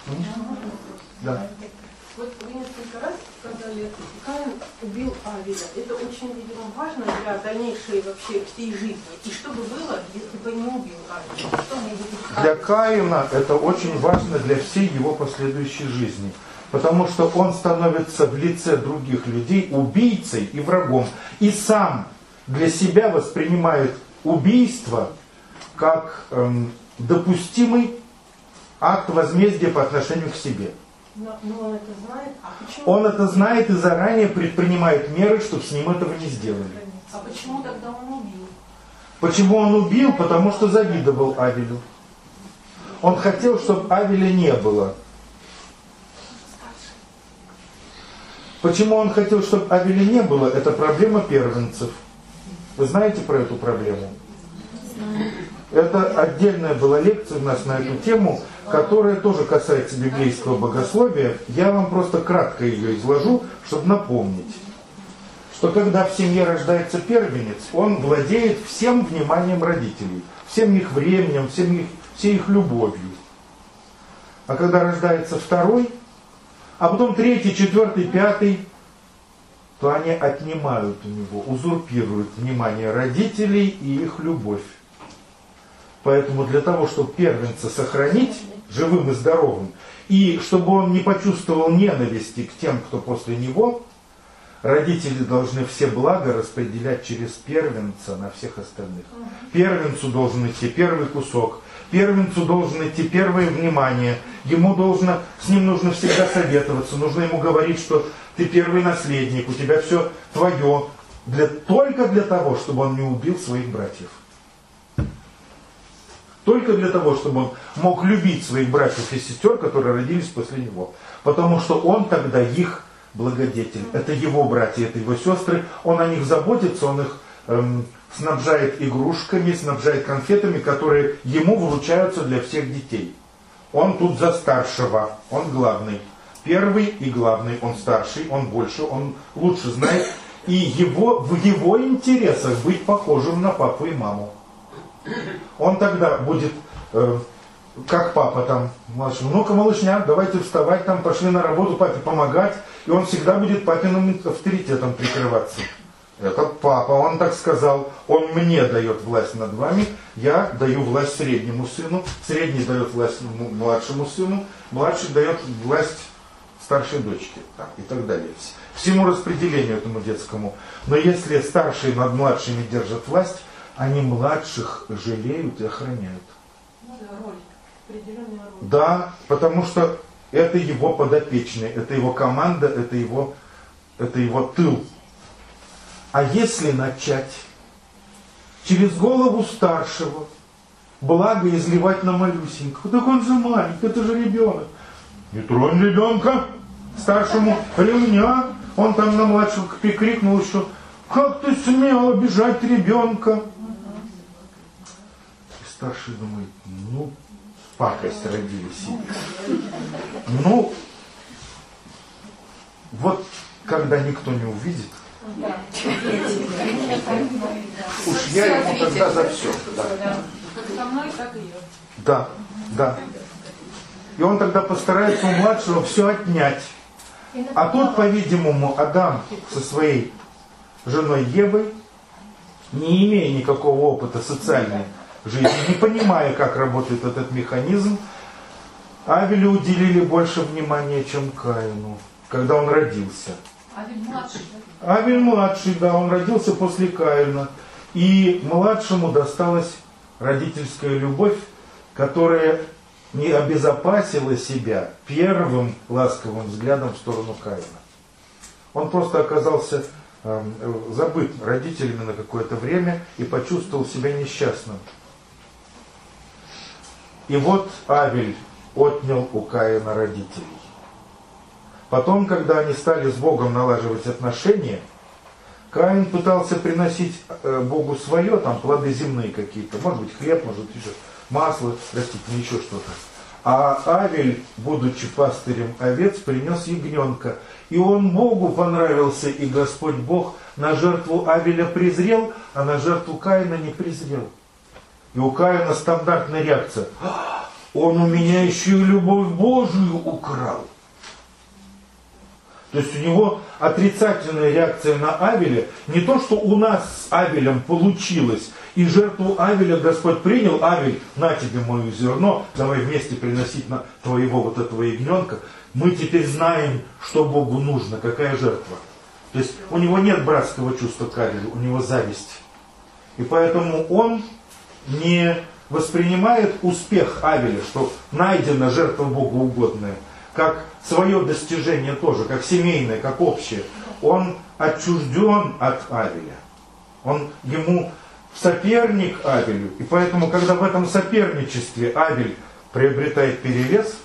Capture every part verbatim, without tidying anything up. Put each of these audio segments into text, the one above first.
Да. Вот вы несколько раз сказали, Каин убил Авеля. Это очень, видимо, важно для дальнейшей вообще всей жизни. И что бы было, если бы не убил Авеля? Что мы будем... Для Каина это очень важно для всей его последующей жизни. Потому что он становится в лице других людей убийцей и врагом. И сам для себя воспринимает убийство как эм, допустимый акт возмездия по отношению к себе. Но, но он это знает. А почему? Он это знает и заранее предпринимает меры, чтобы с ним этого не сделали. А почему тогда он убил? Почему он убил? Потому что завидовал Авелю. Он хотел, чтобы Авеля не было. Почему он хотел, чтобы Авеля не было? Это проблема первенцев. Вы знаете про эту проблему? Это отдельная была лекция у нас на эту тему, которая тоже касается библейского богословия. Я вам просто кратко ее изложу, чтобы напомнить, что когда в семье рождается первенец, он владеет всем вниманием родителей, всем их временем, всем их, всей их любовью. А когда рождается второй, а потом третий, четвертый, пятый, то они отнимают у него, узурпируют внимание родителей и их любовь. Поэтому для того, чтобы первенца сохранить живым и здоровым, и чтобы он не почувствовал ненависти к тем, кто после него, родители должны все блага распределять через первенца на всех остальных. Первенцу должен идти первый кусок, первенцу должен идти первое внимание, ему должно, с ним нужно всегда советоваться, нужно ему говорить, что ты первый наследник, у тебя все твое, для, только для того, чтобы он не убил своих братьев. Только для того, чтобы он мог любить своих братьев и сестер, которые родились после него. Потому что он тогда их благодетель. Это его братья, это его сестры. Он о них заботится, он их эм, снабжает игрушками, снабжает конфетами, которые ему вручаются для всех детей. Он тут за старшего, он главный. Первый и главный, он старший, он больше, он лучше знает. И его, в его интересах быть похожим на папу и маму. Он тогда будет, э, как папа там, младший, ну-ка, малышня, давайте вставать, там, пошли на работу, папе помогать. И он всегда будет папиным авторитетом прикрываться. Это папа, он так сказал, он мне дает власть над вами, я даю власть среднему сыну, средний дает власть младшему сыну, младший дает власть старшей дочке, так, и так далее. Всему распределению этому детскому. Но если старшие над младшими держат власть, они младших жалеют и охраняют. Ну да, роль. Определенная роль. Да, потому что это его подопечные, это его команда, это его, это его тыл. А если начать через голову старшего благо изливать на малюсенького, так он же маленький, это же ребенок. Не тронь ребенка, старшему ремня. Он там на младшего прикрикнул еще, как ты смел обижать ребенка. Старший думает, ну, пакость родили себе. Ну, вот, когда никто не увидит, уж я ему тогда за все. Да. Как со мной, так и я. Да, да. И он тогда постарается у младшего все отнять. А тут, по-видимому, Адам со своей женой Евой, не имея никакого опыта социальной жизни, не понимая, как работает этот механизм, Авелю уделили больше внимания, чем Каину, когда он родился. Авель младший, да? Авель младший, да, он родился после Каина. И младшему досталась родительская любовь, которая не обезопасила себя первым ласковым взглядом в сторону Каина. Он просто оказался э, забыт родителями на какое-то время и почувствовал себя несчастным. И вот Авель отнял у Каина родителей. Потом, когда они стали с Богом налаживать отношения, Каин пытался приносить э, Богу свое, там плоды земные какие-то, может быть хлеб, может еще масло растительное, еще что-то. А Авель, будучи пастырем овец, принес ягненка. И он Богу понравился, и Господь Бог на жертву Авеля презрел, а на жертву Каина не презрел. И у Каина стандартная реакция. он у меня еще и любовь Божию украл. То есть у него отрицательная реакция на Авеля. Не то, что у нас с Авелем получилось, и жертву Авеля Господь принял. Авель, на тебе мое зерно, давай вместе приносить на твоего вот этого ягненка. Мы теперь знаем, что Богу нужно, какая жертва. То есть у него нет братского чувства к Авелю, у него зависть. И поэтому он не воспринимает успех Авеля, что найдена жертва Богу угодная, как свое достижение тоже, как семейное, как общее. Он отчужден от Авеля. Он ему соперник Авелю. И поэтому, когда в этом соперничестве Авель приобретает перевес,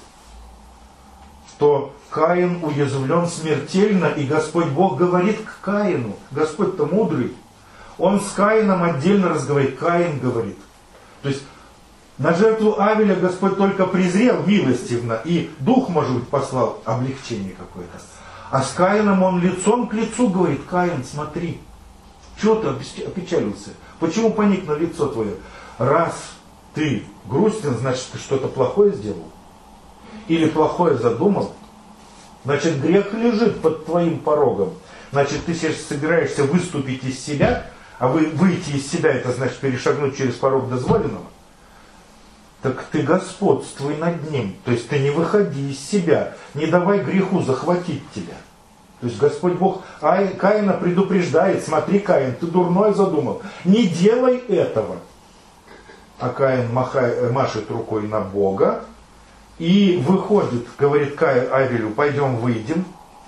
то Каин уязвлен смертельно, и Господь Бог говорит к Каину. Господь-то мудрый. Он с Каином отдельно разговаривает. Каин говорит. То есть на жертву Авеля Господь только презрел милостивно, и дух, может быть, послал облегчение какое-то. А с Каином он лицом к лицу говорит: Каин, смотри, чего ты опечалился? Почему поник на лицо твое? Раз ты грустен, значит, ты что-то плохое сделал? Или плохое задумал? Значит, грех лежит под твоим порогом. Значит, ты сейчас собираешься выступить из себя, а вы, выйти из себя, это значит перешагнуть через порог дозволенного. Так ты господствуй над ним. То есть ты не выходи из себя. Не давай греху захватить тебя. То есть Господь Бог Ай, Каина предупреждает: смотри, Каин, ты дурное задумал. Не делай этого. А Каин махай, машет рукой на Бога и выходит, говорит Каин Авелю: пойдем выйдем.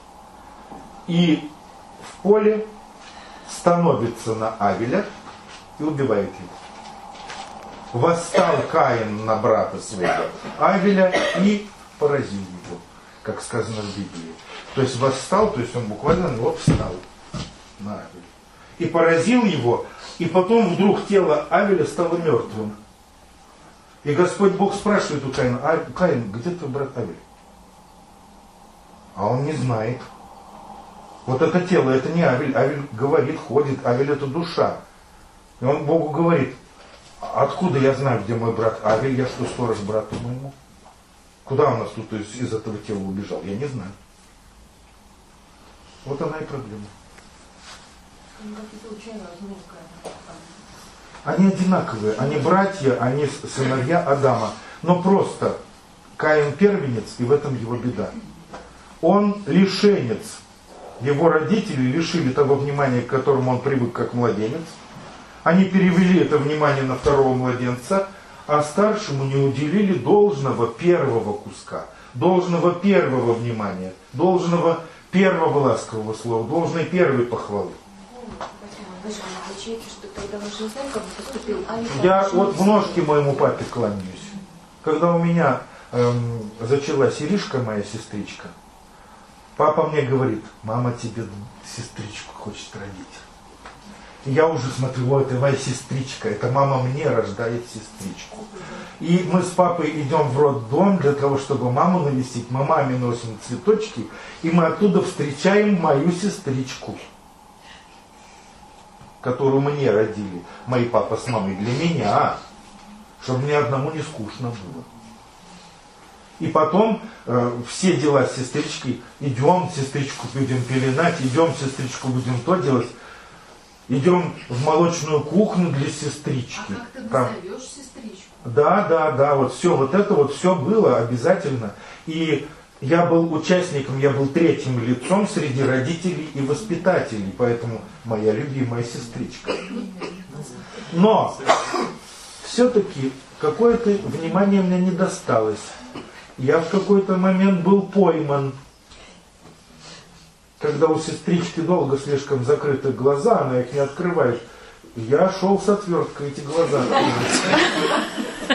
И в поле становится на Авеля и убивает его. Восстал Каин на брата своего Авеля и поразил его, как сказано в Библии. То есть восстал, то есть он буквально на него встал, на Авеля. И поразил его, и потом вдруг тело Авеля стало мертвым. И Господь Бог спрашивает у Каина: а, Каин, где твой брат Авель? А он не знает. Вот это тело, это не Авель. Авель говорит, ходит, Авель это душа. И он Богу говорит: откуда я знаю, где мой брат Авель? Я что, сторож брату моему? Куда он нас тут из, из этого тела убежал? Я не знаю. Вот она и проблема. Они одинаковые, они братья, они сыновья Адама. Но просто Каин первенец, и в этом его беда. Он лишенец. Его родители лишили того внимания, к которому он привык как младенец. Они перевели это внимание на второго младенца, а старшему не уделили должного первого куска, должного первого внимания, должного первого ласкового слова, должной первой похвалы. Я вот в ножки моему папе кланяюсь. Когда у меня эм, зачалась Иришка, моя сестричка, папа мне говорит: мама тебе сестричку хочет родить. Я уже смотрю: вот это моя сестричка, это мама мне рождает сестричку. И мы с папой идем в роддом для того, чтобы маму навестить. Мы маме носим цветочки, и мы оттуда встречаем мою сестричку, которую мне родили, мои папа с мамой, для меня, чтобы мне одному не скучно было. И потом э, все дела с сестричкой: идем, сестричку будем пеленать, идем, сестричку будем то делать. Идем в молочную кухню для сестрички. А как ты Там... назовешь сестричку? Да, да, да, вот все, вот это вот все было обязательно. И я был участником, я был третьим лицом среди родителей и воспитателей, поэтому моя любимая сестричка. Но все-таки какое-то внимание мне не досталось. Я в какой-то момент был пойман. Когда у сестрички долго слишком закрыты глаза, она их не открывает. Я шел с отверткой эти глаза открывать.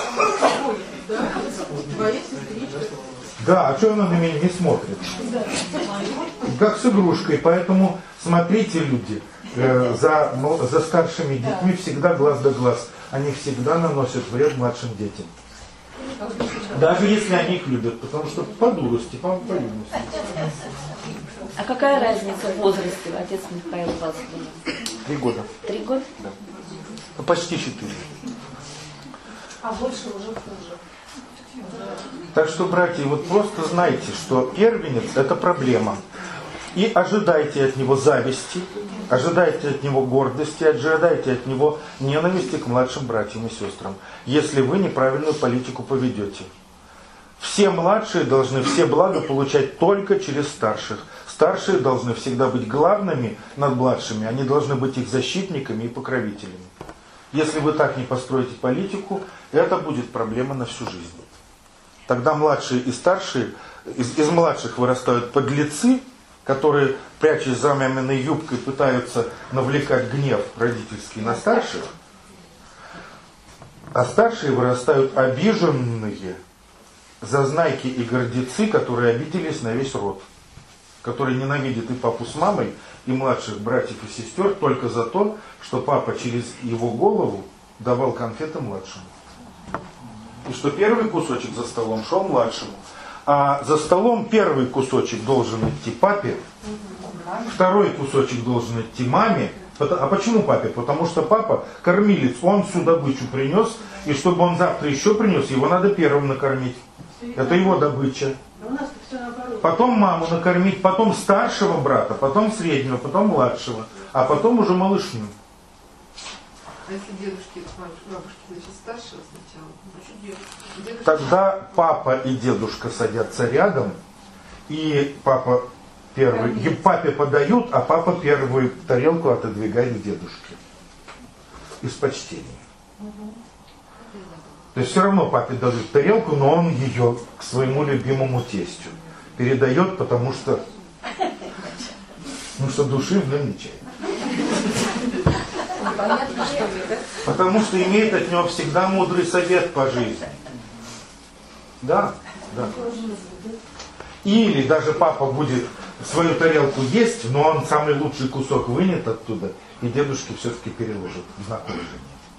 Да, а что она на меня не смотрит? Как с игрушкой. Поэтому смотрите, люди, э, за, ну, за старшими детьми всегда глаз да глаз. Они всегда наносят вред младшим детям. Даже если они их любят, потому что по дурости, по юности. А какая разница в возрасте, отец Михаил Васильевич? Три года. Три года? Да. Ну, почти четыре. А больше уже хуже. Так что, братья, вот просто знайте, что первенец – это проблема. И ожидайте от него зависти, ожидайте от него гордости, ожидайте от него ненависти к младшим братьям и сестрам, если вы неправильную политику поведете. Все младшие должны все блага получать только через старших. Старшие должны всегда быть главными над младшими, они должны быть их защитниками и покровителями. Если вы так не построите политику, это будет проблема на всю жизнь. Тогда младшие и старшие, из, из младших вырастают подлецы, которые, прячась за маминой юбкой, пытаются навлекать гнев родительский на старших, а старшие вырастают обиженные, зазнайки и гордецы, которые обиделись на весь род, которые ненавидят и папу с мамой, и младших братьев и сестер только за то, что папа через его голову давал конфеты младшему. И что первый кусочек за столом шел младшему. А за столом первый кусочек должен идти папе, второй кусочек должен идти маме. А почему папе? Потому что папа кормилец, он всю добычу принес, и чтобы он завтра еще принес, его надо первым накормить. Это его добыча. Потом маму накормить, потом старшего брата, потом среднего, потом младшего, а потом уже малышню. А если дедушки, бабушки, значит, старшего сначала? Дедушки... Тогда папа и дедушка садятся рядом, и папа первый, и папе подают, а папа первую тарелку отодвигает к дедушке. Из почтения. То есть все равно папе дают тарелку, но он ее к своему любимому тестю передает, потому что, ну, что души в нем не чает. Потому что имеет от него всегда мудрый совет по жизни. Да, да. Или даже папа будет свою тарелку есть, но он самый лучший кусок вынет оттуда, и дедушке все-таки переложит в знак уважения.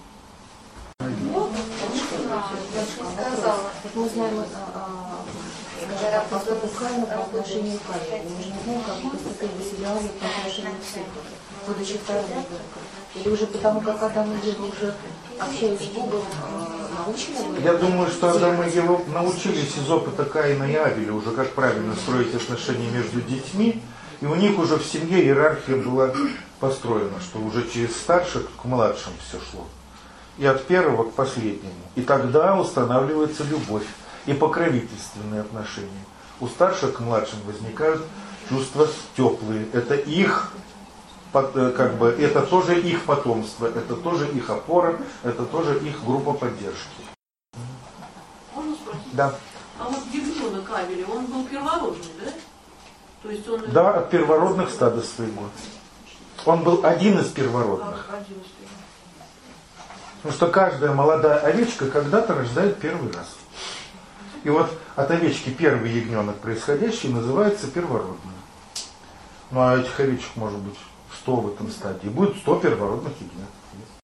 Мы знаем, говорят, поступок Каина по отношению к Авелю. Мы же не знаем, как поступили Василиане по отношению к сыну, будучи вторым ребенком. Или уже потому, как Адам и Ева уже общаясь с Богом, научены были? Я думаю, что Адам и Ева научились из опыта Каина и Авеля уже, как правильно строить отношения между детьми. И у них уже в семье иерархия была построена, что уже через старших к младшим все шло. И от первого к последнему. И тогда устанавливается любовь и покровительственные отношения. У старших к младшим возникают чувства теплые. Это их, как бы, это тоже их потомство, это тоже их опора, это тоже их группа поддержки. Можно спросить? Да. А вот ягненок Авеля, он был первородный, да? То есть он... Да, от первородных стада своего. Он был один из первородных. Один из первородных. Потому что каждая молодая овечка когда-то рождает первый раз. И вот от овечки первый ягненок происходящий называется первородным. Ну а этих овечек может быть сто в этом стадии. Будет сто первородных ягнят.